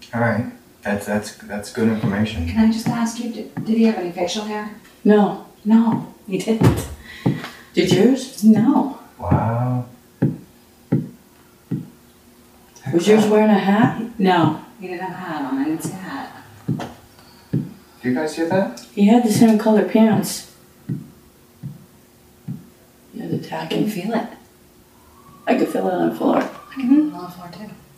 All right. That's good information. Can I just ask you, did he have any facial hair? No, he didn't. Did yours? No. Wow. Was yours wearing a hat? No. He didn't have a hat on. I didn't see a hat. Do you guys hear that? He had the same color pants. You had the I tacking. can feel it. I could feel it on the floor. I can feel it on the floor too.